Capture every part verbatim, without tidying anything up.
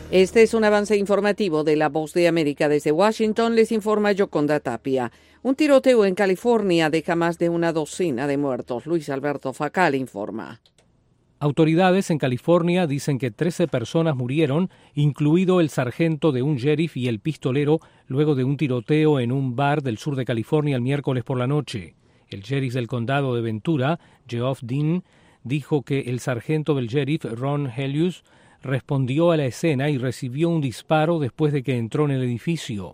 Este es un avance informativo de La Voz de América. Desde Washington les informa Yoconda Tapia. Un tiroteo en California deja más de una docena de muertos. Luis Alberto Facal informa. Autoridades en California dicen que trece personas murieron, incluido el sargento de un sheriff y el pistolero, luego de un tiroteo en un bar del sur de California el miércoles por la noche. El sheriff del condado de Ventura, Geoff Dean, dijo que el sargento del sheriff, Ron Helius, respondió a la escena y recibió un disparo después de que entró en el edificio.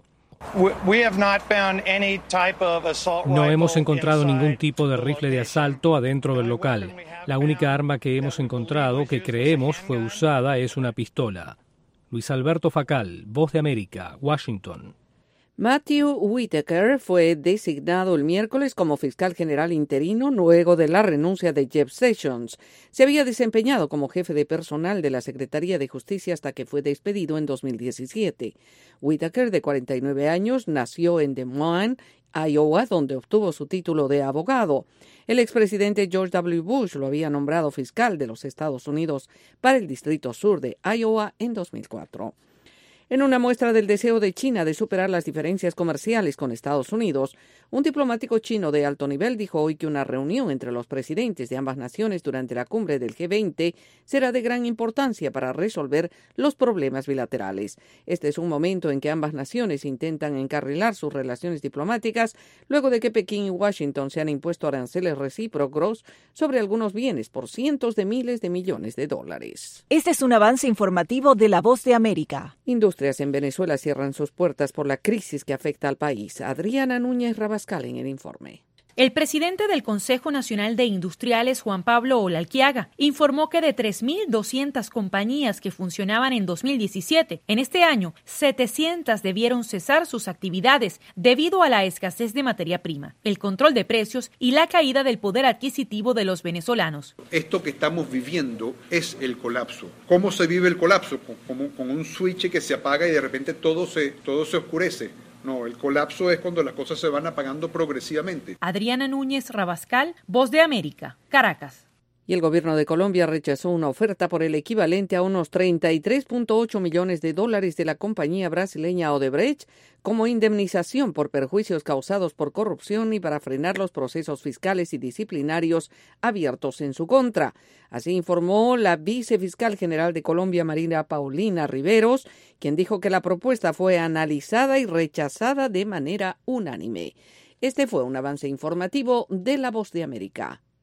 No hemos encontrado ningún tipo de rifle de asalto adentro del local. La única arma que hemos encontrado que creemos fue usada es una pistola. Luis Alberto Facal, Voz de América, Washington. Matthew Whitaker fue designado el miércoles como fiscal general interino luego de la renuncia de Jeff Sessions. Se había desempeñado como jefe de personal de la Secretaría de Justicia hasta que fue despedido en dos mil diecisiete. Whitaker, de cuarenta y nueve años, nació en Des Moines, Iowa, donde obtuvo su título de abogado. El expresidente George W. Bush lo había nombrado fiscal de los Estados Unidos para el Distrito Sur de Iowa en dos mil cuatro. En una muestra del deseo de China de superar las diferencias comerciales con Estados Unidos, un diplomático chino de alto nivel dijo hoy que una reunión entre los presidentes de ambas naciones durante la cumbre del G veinte será de gran importancia para resolver los problemas bilaterales. Este es un momento en que ambas naciones intentan encarrilar sus relaciones diplomáticas luego de que Pekín y Washington se han impuesto aranceles recíprocos sobre algunos bienes por cientos de miles de millones de dólares. Este es un avance informativo de La Voz de América. Industrias en Venezuela cierran sus puertas por la crisis que afecta al país. Adriana Núñez Rabascal en el informe. El presidente del Consejo Nacional de Industriales, Juan Pablo Olalquiaga, informó que de tres mil doscientas compañías que funcionaban en dos mil diecisiete, en este año, setecientas debieron cesar sus actividades debido a la escasez de materia prima, el control de precios y la caída del poder adquisitivo de los venezolanos. Esto que estamos viviendo es el colapso. ¿Cómo se vive el colapso? Como con un switch que se apaga y de repente todo se, todo se oscurece. No, el colapso es cuando las cosas se van apagando progresivamente. Adriana Núñez Rabascal, Voz de América, Caracas. Y el gobierno de Colombia rechazó una oferta por el equivalente a unos treinta y tres punto ocho millones de dólares de la compañía brasileña Odebrecht como indemnización por perjuicios causados por corrupción y para frenar los procesos fiscales y disciplinarios abiertos en su contra. Así informó la vicefiscal general de Colombia, Marina Paulina Riveros, quien dijo que la propuesta fue analizada y rechazada de manera unánime. Este fue un avance informativo de La Voz de América.